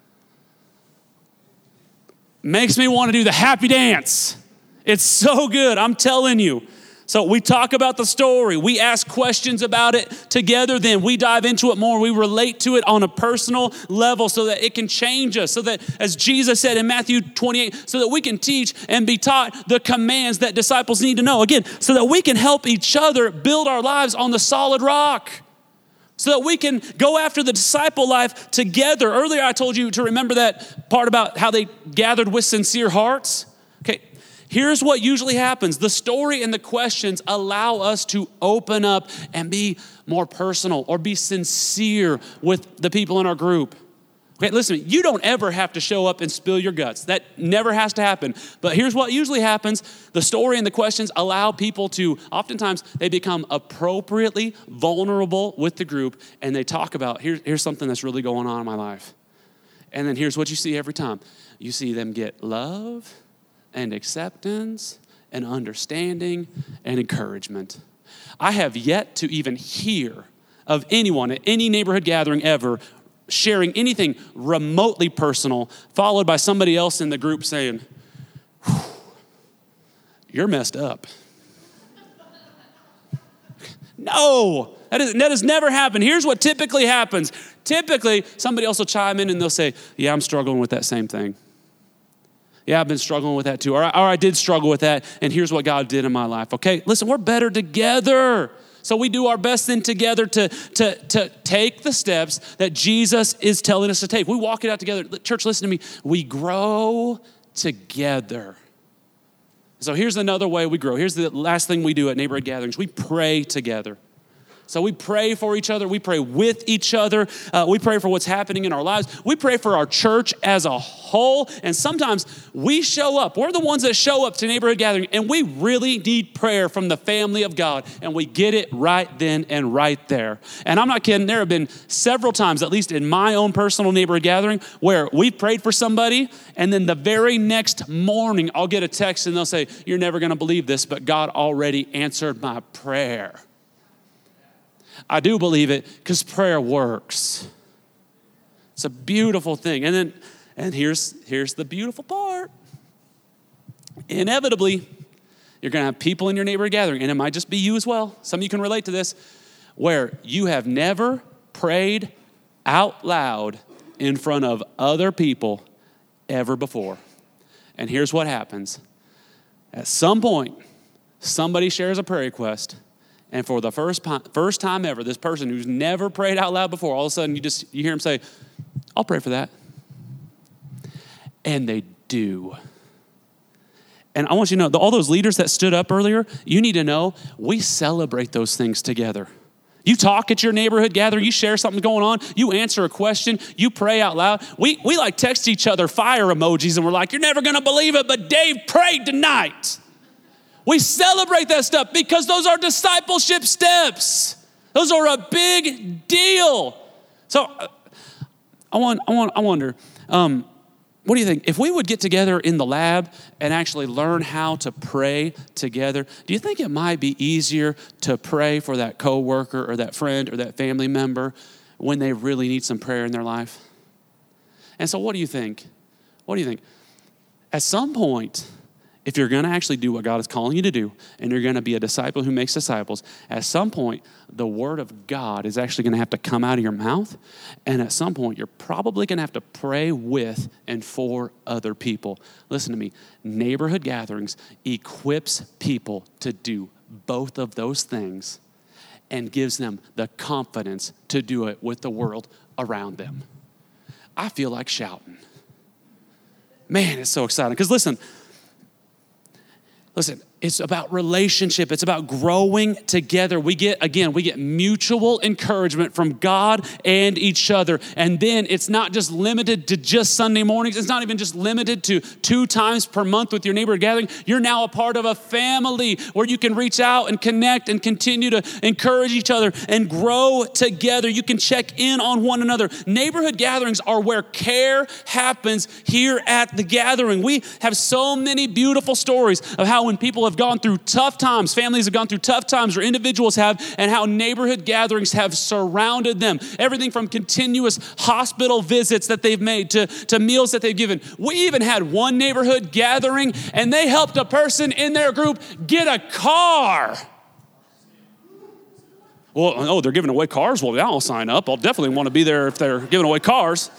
Makes me want to do the happy dance. It's so good, I'm telling you. So we talk about the story. We ask questions about it together. Then we dive into it more. We relate to it on a personal level so that it can change us. So that, as Jesus said in Matthew 28, so that we can teach and be taught the commands that disciples need to know. Again, so that we can help each other build our lives on the solid rock. So that we can go after the disciple life together. Earlier I told you to remember that part about how they gathered with sincere hearts. Okay. Here's what usually happens. The story and the questions allow us to open up and be more personal or be sincere with the people in our group. Okay, listen, you don't ever have to show up and spill your guts. That never has to happen. But here's what usually happens. The story and the questions allow people to, oftentimes, they become appropriately vulnerable with the group and they talk about, here's something that's really going on in my life. And then here's what you see every time. You see them get love and acceptance and understanding and encouragement. I have yet to even hear of anyone at any neighborhood gathering ever sharing anything remotely personal, followed by somebody else in the group saying, "You're messed up." No, that has never happened. Here's what typically happens. Typically, somebody else will chime in and they'll say, "Yeah, I'm struggling with that same thing. Yeah, I've been struggling with that too. Or I did struggle with that, and here's what God did in my life." Okay, listen, we're better together. So we do our best then together to take the steps that Jesus is telling us to take. We walk it out together. Church, listen to me. We grow together. So here's another way we grow. Here's the last thing we do at neighborhood gatherings. We pray together. So we pray for each other. We pray with each other. We pray for what's happening in our lives. We pray for our church as a whole. And sometimes we show up. We're the ones that show up to neighborhood gathering, and we really need prayer from the family of God. And we get it right then and right there. And I'm not kidding. There have been several times, at least in my own personal neighborhood gathering, where we prayed for somebody, and then the very next morning, I'll get a text and they'll say, "You're never going to believe this, but God already answered my prayer." I do believe it because prayer works. It's a beautiful thing. And here's the beautiful part. Inevitably, you're going to have people in your neighborhood gathering, and it might just be you as well. Some of you can relate to this, where you have never prayed out loud in front of other people ever before. And here's what happens. At some point, somebody shares a prayer request, and for the first time ever, this person who's never prayed out loud before, all of a sudden you hear him say, "I'll pray for that." And they do. And I want you to know, all those leaders that stood up earlier, you need to know, we celebrate those things together. You talk at your neighborhood gathering, you share something going on, you answer a question, you pray out loud. We like text each other fire emojis, and we're like, "You're never gonna believe it, but Dave prayed tonight." We celebrate that stuff because those are discipleship steps. Those are a big deal. So I wonder, what do you think? If we would get together in the lab and actually learn how to pray together, do you think it might be easier to pray for that coworker or that friend or that family member when they really need some prayer in their life? And so what do you think? What do you think? At some point, if you're going to actually do what God is calling you to do, and you're going to be a disciple who makes disciples, at some point, the word of God is actually going to have to come out of your mouth. And at some point, you're probably going to have to pray with and for other people. Listen to me. Neighborhood gatherings equips people to do both of those things and gives them the confidence to do it with the world around them. I feel like shouting. Man, it's so exciting. Because listen, it's about relationship. It's about growing together. We get mutual encouragement from God and each other. And then it's not just limited to just Sunday mornings. It's not even just limited to 2 times per month with your neighborhood gathering. You're now a part of a family where you can reach out and connect and continue to encourage each other and grow together. You can check in on one another. Neighborhood gatherings are where care happens here at the gathering. We have so many beautiful stories of how when people have gone through tough times, families have gone through tough times, or individuals have, and how neighborhood gatherings have surrounded them. Everything from continuous hospital visits that they've made to meals that they've given. We even had one neighborhood gathering, and they helped a person in their group get a car. Well, oh, they're giving away cars? Well, I'll sign up. I'll definitely want to be there if they're giving away cars.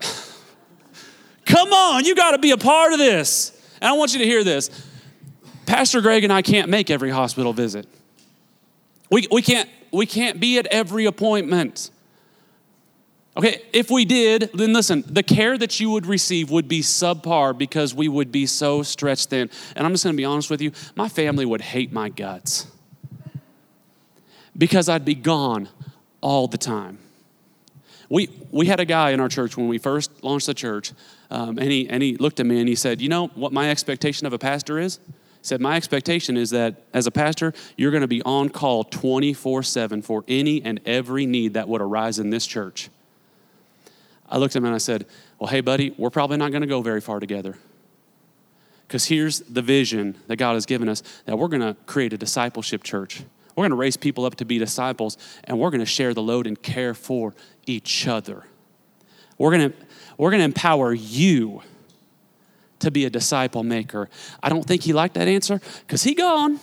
Come on, you got to be a part of this. And I want you to hear this. Pastor Greg and I can't make every hospital visit. We can't be at every appointment. Okay, if we did, then listen, the care that you would receive would be subpar because we would be so stretched thin. And I'm just going to be honest with you, my family would hate my guts because I'd be gone all the time. We had a guy in our church when we first launched the church, and he looked at me and he said, "You know what my expectation of a pastor is?" He said, "My expectation is that as a pastor, you're going to be on call 24/7 for any and every need that would arise in this church." I looked at him and I said, "Well, hey, buddy, we're probably not going to go very far together. Because here's the vision that God has given us, that we're going to create a discipleship church. We're going to raise people up to be disciples, and we're going to share the load and care for each other. We're going to empower you to be a disciple maker." I don't think he liked that answer because he gone.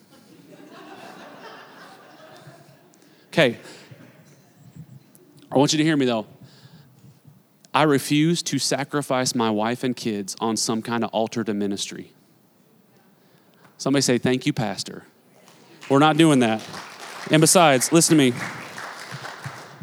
Okay. I want you to hear me though. I refuse to sacrifice my wife and kids on some kind of altar to ministry. Somebody say, "Thank you, Pastor." We're not doing that. And besides, listen to me.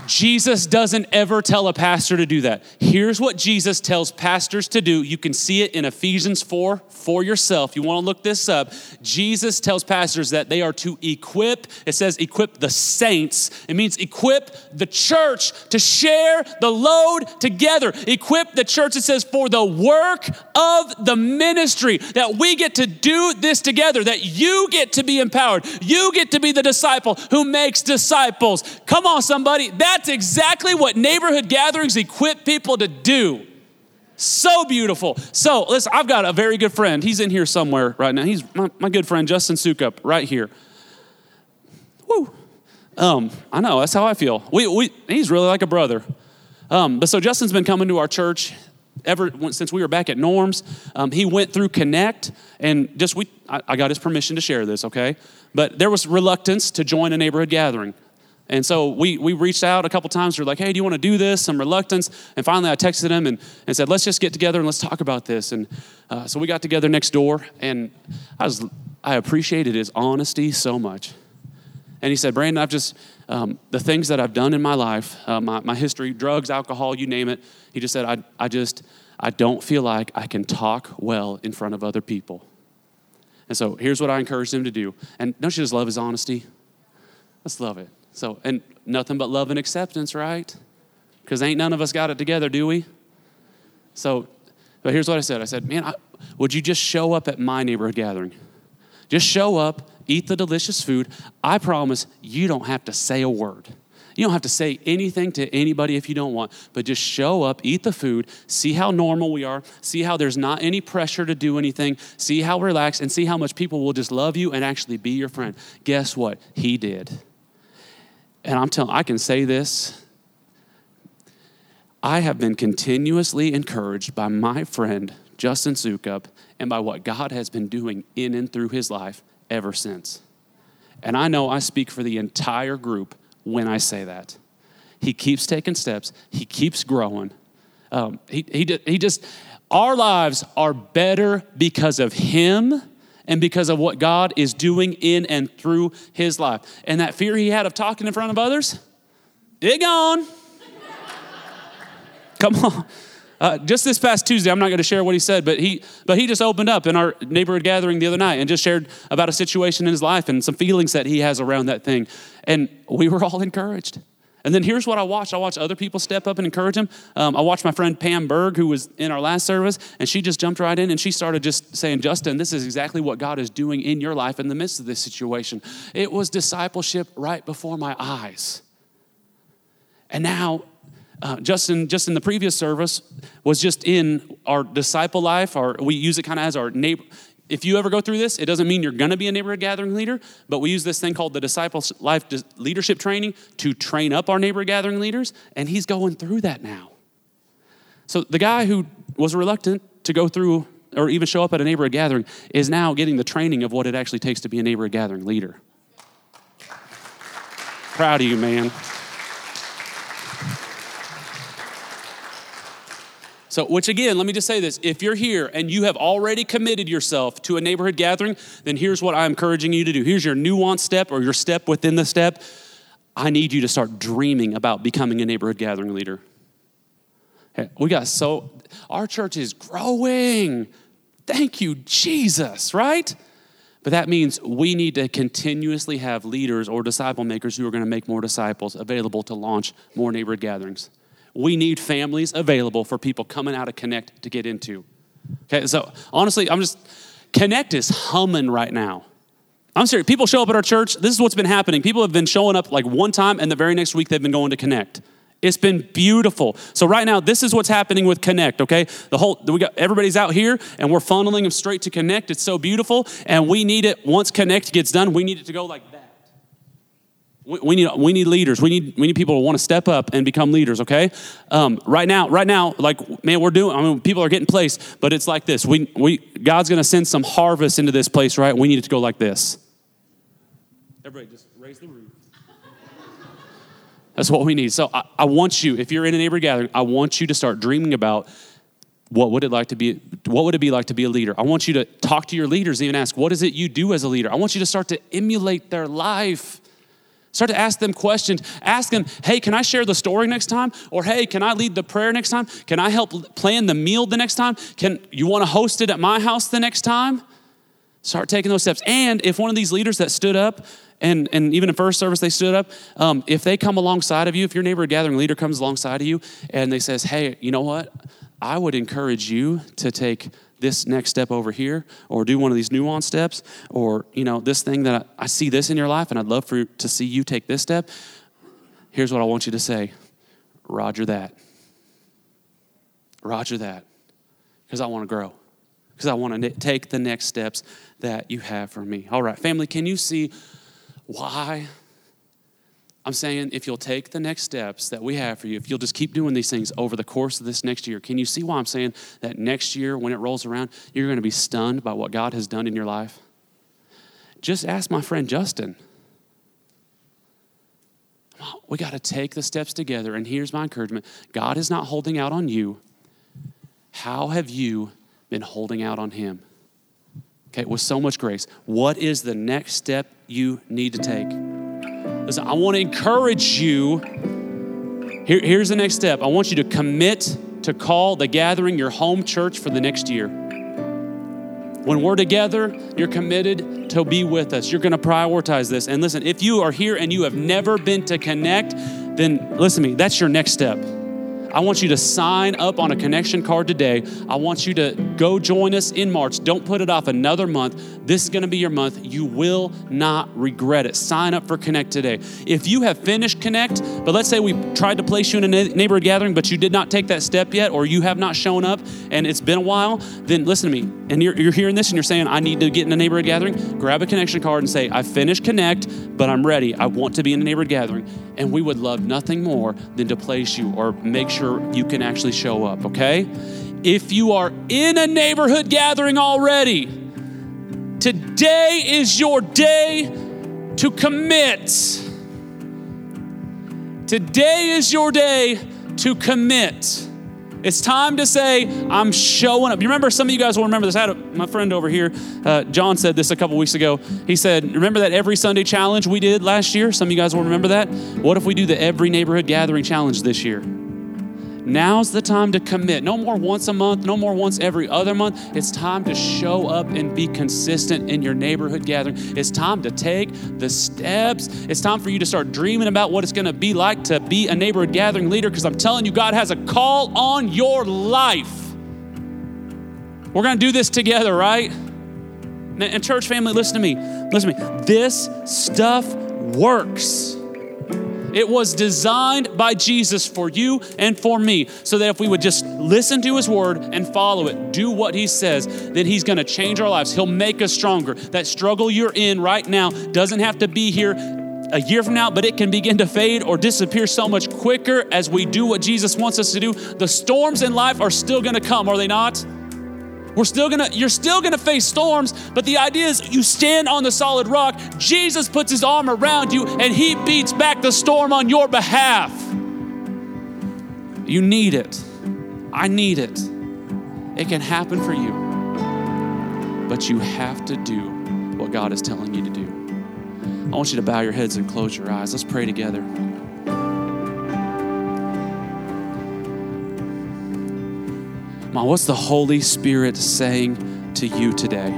Jesus doesn't ever tell a pastor to do that. Here's what Jesus tells pastors to do. You can see it in Ephesians 4 for yourself. You want to look this up. Jesus tells pastors that they are to equip. It says equip the saints. It means equip the church to share the load together. Equip the church, it says, for the work of the ministry. That we get to do this together. That you get to be empowered. You get to be the disciple who makes disciples. Come on, somebody. That's exactly what neighborhood gatherings equip people to do. So beautiful. So listen, I've got a very good friend. He's in here somewhere right now. He's my good friend, Justin Sukup, right here. Woo. I know, that's how I feel. He's really like a brother. But so Justin's been coming to our church since we were back at Norm's. He went through Connect, and I got his permission to share this, okay? But there was reluctance to join a neighborhood gathering. And so we reached out a couple times. We were like, hey, do you want to do this? Some reluctance. And finally I texted him and said, let's just get together and let's talk about this. And so we got together next door, and I appreciated his honesty so much. And he said, Brandon, I've just, the things that I've done in my life, my history, drugs, alcohol, you name it. He just said, I don't feel like I can talk well in front of other people. And so here's what I encouraged him to do. And don't you just love his honesty? Let's love it. So, and nothing but love and acceptance, right? Because ain't none of us got it together, do we? So, but here's what I said. I said, man, would you just show up at my neighborhood gathering? Just show up, eat the delicious food. I promise you don't have to say a word. You don't have to say anything to anybody if you don't want, but just show up, eat the food, see how normal we are, see how there's not any pressure to do anything, see how relaxed, and see how much people will just love you and actually be your friend. Guess what? He did. And I can say this. I have been continuously encouraged by my friend, Justin Sukup, and by what God has been doing in and through his life ever since. And I know I speak for the entire group when I say that. He keeps taking steps. He keeps growing. Our lives are better because of him and because of what God is doing in and through his life. And that fear he had of talking in front of others, it gone. Come on. Just this past Tuesday, I'm not going to share what he said, but he just opened up in our neighborhood gathering the other night and just shared about a situation in his life and some feelings that he has around that thing. And we were all encouraged. And then here's what I watched. I watched other people step up and encourage him. I watched my friend Pam Berg, who was in our last service, and she just jumped right in and she started just saying, Justin, this is exactly what God is doing in your life in the midst of this situation. It was discipleship right before my eyes. And now, Justin, just in the previous service, was just in our disciple life, we use it kind of as our neighbor. If you ever go through this, it doesn't mean you're going to be a neighborhood gathering leader, but we use this thing called the Disciple Life Leadership Training to train up our neighborhood gathering leaders, and he's going through that now. So the guy who was reluctant to go through or even show up at a neighborhood gathering is now getting the training of what it actually takes to be a neighborhood gathering leader. Proud of you, man. So, which again, let me just say this. If you're here and you have already committed yourself to a neighborhood gathering, then here's what I'm encouraging you to do. Here's your nuanced step or your step within the step. I need you to start dreaming about becoming a neighborhood gathering leader. Hey, our church is growing. Thank you, Jesus, right? But that means we need to continuously have leaders or disciple makers who are going to make more disciples available to launch more neighborhood gatherings. We need families available for people coming out of Connect to get into. Okay, so honestly, Connect is humming right now. I'm serious. People show up at our church. This is what's been happening. People have been showing up like one time, and the very next week they've been going to Connect. It's been beautiful. So right now, this is what's happening with Connect, okay? Everybody's out here, and we're funneling them straight to Connect. It's so beautiful, and we need it. Once Connect gets done, we need it to go like that. We need leaders. We need people who want to step up and become leaders, okay? Right now, like, man, people are getting placed, but it's like this. God's going to send some harvest into this place, right? We need it to go like this. Everybody just raise the roof. That's what we need. So I want you, if you're in a neighborhood gathering, I want you to start dreaming about what would it be like to be a leader? I want you to talk to your leaders and even ask, what is it you do as a leader? I want you to start to emulate their life. Start to ask them questions. Ask them, hey, can I share the story next time? Or hey, can I lead the prayer next time? Can I help plan the meal the next time? You want to host it at my house the next time? Start taking those steps. And if one of these leaders that stood up, and even in first service they stood up, if they come alongside of you, if your neighborhood gathering leader comes alongside of you and they says, hey, you know what? I would encourage you to take this next step over here, or do one of these nuanced steps, or this thing that I see this in your life and I'd love to see you take this step. Here's what I want you to say. Roger that. Roger that. Because I want to grow. Because I want to take the next steps that you have for me. All right, family, can you see why I'm saying if you'll take the next steps that we have for you, if you'll just keep doing these things over the course of this next year, can you see why I'm saying that next year when it rolls around, you're going to be stunned by what God has done in your life? Just ask my friend Justin. We got to take the steps together, and here's my encouragement. God is not holding out on you. How have you been holding out on him? Okay, with so much grace. What is the next step you need to take? Listen, I want to encourage you. Here's the next step. I want you to commit to call the gathering your home church for the next year. When we're together, you're committed to be with us. You're going to prioritize this. And listen, if you are here and you have never been to Connect, then listen to me, that's your next step. I want you to sign up on a connection card today. I want you to go join us in March. Don't put it off another month. This is going to be your month. You will not regret it. Sign up for Connect today. If you have finished Connect, but let's say we tried to place you in a neighborhood gathering, but you did not take that step yet, or you have not shown up and it's been a while, then listen to me. And you're hearing this and you're saying, I need to get in a neighborhood gathering. Grab a connection card and say, I finished Connect, but I'm ready. I want to be in a neighborhood gathering. And we would love nothing more than to place you or make sure you can actually show up, okay? If you are in a neighborhood gathering already, today is your day to commit. Today is your day to commit. It's time to say, I'm showing up. You remember, some of you guys will remember this. I had my friend over here, John, said this a couple weeks ago. He said, remember that every Sunday challenge we did last year? Some of you guys will remember that. What if we do the every neighborhood gathering challenge this year? Now's the time to commit. No more once a month, no more once every other month. It's time to show up and be consistent in your neighborhood gathering. It's time to take the steps. It's time for you to start dreaming about what it's going to be like to be a neighborhood gathering leader, because I'm telling you, God has a call on your life. We're going to do this together, right? And church family, listen to me. Listen to me. This stuff works. It was designed by Jesus for you and for me, so that if we would just listen to his word and follow it, do what he says, then he's going to change our lives. He'll make us stronger. That struggle you're in right now doesn't have to be here a year from now, but it can begin to fade or disappear so much quicker as we do what Jesus wants us to do. The storms in life are still going to come, are they not? You're still gonna face storms, but the idea is you stand on the solid rock. Jesus puts his arm around you and he beats back the storm on your behalf. You need it. I need it. It can happen for you, but you have to do what God is telling you to do. I want you to bow your heads and close your eyes. Let's pray together. Mom, what's the Holy Spirit saying to you today?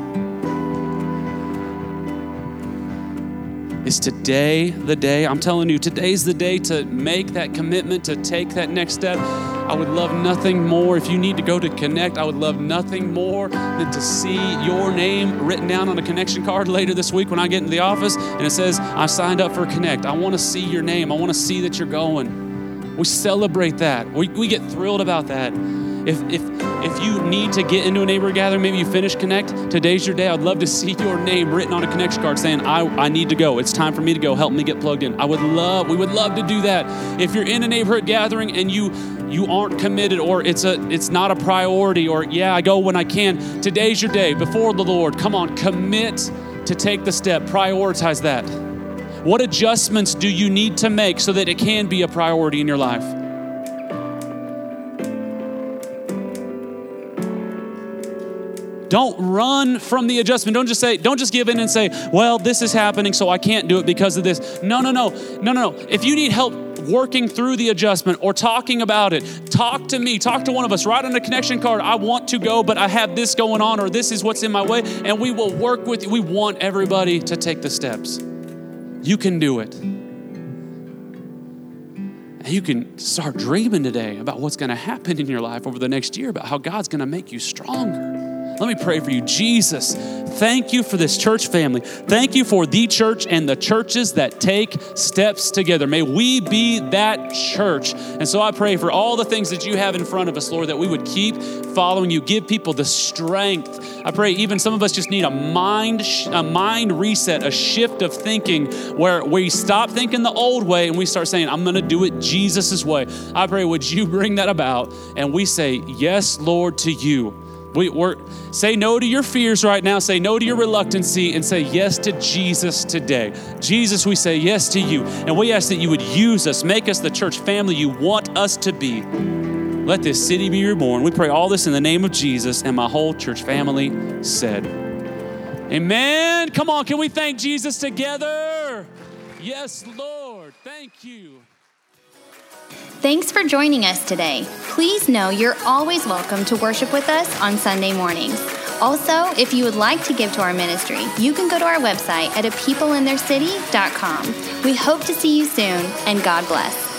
Is today the day? I'm telling you, today's the day to make that commitment, to take that next step. I would love nothing more. If you need to go to Connect, I would love nothing more than to see your name written down on a connection card later this week when I get into the office and it says, I signed up for Connect. I want to see your name. I want to see that you're going. We celebrate that. We get thrilled about that. If you need to get into a neighborhood gathering, maybe you finish Connect, today's your day. I'd love to see your name written on a connection card saying, I need to go. It's time for me to go. Help me get plugged in. We would love to do that. If you're in a neighborhood gathering and you aren't committed, or it's not a priority, or I go when I can, today's your day before the Lord. Come on, commit to take the step. Prioritize that. What adjustments do you need to make so that it can be a priority in your life? Don't run from the adjustment. Don't just give in and say, well, this is happening, so I can't do it because of this. No. If you need help working through the adjustment or talking about it, talk to me, talk to one of us, write on a connection card, I want to go, but I have this going on, or this is what's in my way, and we will work with you. We want everybody to take the steps. You can do it. And you can start dreaming today about what's going to happen in your life over the next year, about how God's going to make you stronger. Let me pray for you. Jesus, thank you for this church family. Thank you for the church and the churches that take steps together. May we be that church. And so I pray for all the things that you have in front of us, Lord, that we would keep following you. Give people the strength. I pray even some of us just need a mind reset, a shift of thinking where we stop thinking the old way and we start saying, I'm going to do it Jesus' way. I pray, would you bring that about? And we say, yes, Lord, to you. Say no to your fears right now. Say no to your reluctancy and say yes to Jesus today. Jesus, we say yes to you. And we ask that you would use us, make us the church family you want us to be. Let this city be reborn. We pray all this in the name of Jesus, and my whole church family said, amen. Come on, can we thank Jesus together? Yes, Lord. Thank you. Thanks for joining us today. Please know you're always welcome to worship with us on Sunday mornings. Also, if you would like to give to our ministry, you can go to our website at apeopleintheircity.com. We hope to see you soon, and God bless.